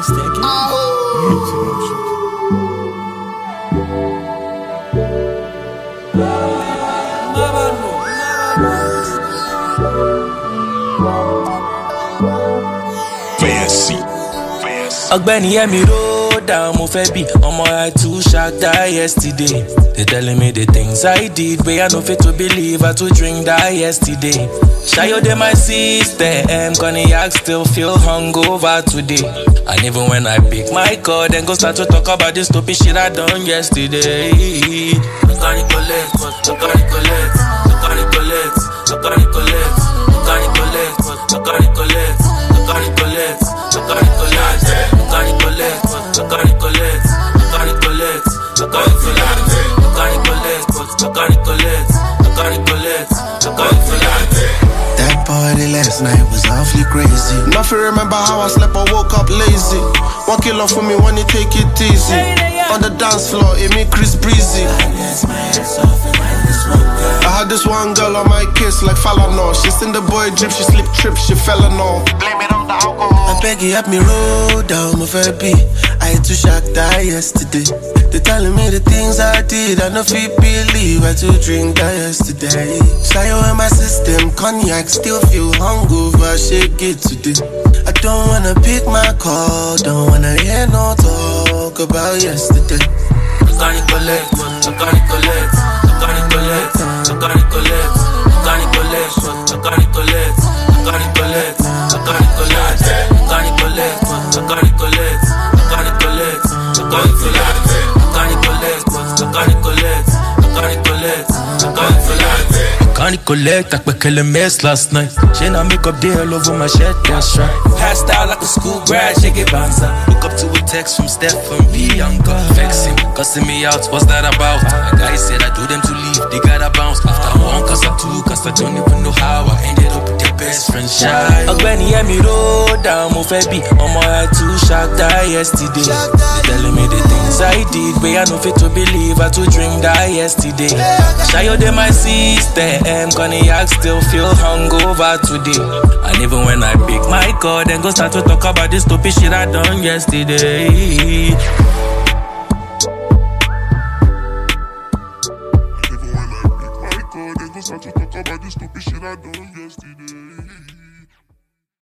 Ogbeni hear me roll down, mo fẹ́ bí ọmọ I too shark die yesterday. They telling me the things I did, but I no fit to believe I too drink that yesterday. Shayo de my system, cognac still feel hungover today. And even when I pick my call, then go start to talk about this stupid shit I done yesterday. I can't recollect, I can't recollect, I can't recollect, I can't recollect, I can't recollect, I can't recollect, I can't recollect, I can't recollect. That party last night was awfully crazy. Nothing remember how I slept or woke up lazy. 1 kilo for me when you take it easy. On the dance floor, it made Chris Breezy. I had this one girl on my kiss like Fallon. She seen the boy drip, she slip trip, she fell on all. Blame it on the alcohol. I beg you help me roll down my Verbi. I too shocked that yesterday. They telling me the things I did, I no fit believe I too drink that yesterday. Shayo in my system, cognac still feel hungover, shake it today. I don't wanna pick my call, don't wanna hear no talk about yesterday. I can't collect, I can't collect, I can't collect, I can't collect, I can't collect, I can't collect, I can't collect, I can't collect, I can't collect, I can't collect, I can't collect, I can't collect, I can't collect, I can't collect, I kill a mess last night. She not make up there all over my shirt, that's right. Passed out like a school grad, shake it bounce up. Look up to a text from Steph and Bianca. Vexing, cussing me out, what's that about? A guy said I told them to leave, they gotta bounce. After one, cause I two, cause I don't even know how I ended up with their best friend shy. Ogbeni hear me roll down, mo fẹ́ bí ọmọ I too shark die yesterday. They telling me the things I did, but I no fit to believe I too drink that yesterday. Shayo de my system, cognac still feel hungover today. And even when I pick my call, then go start to talk about this stupid shit I done yesterday. Even when I pick my call, then go start to talk about this stupid shit I done yesterday.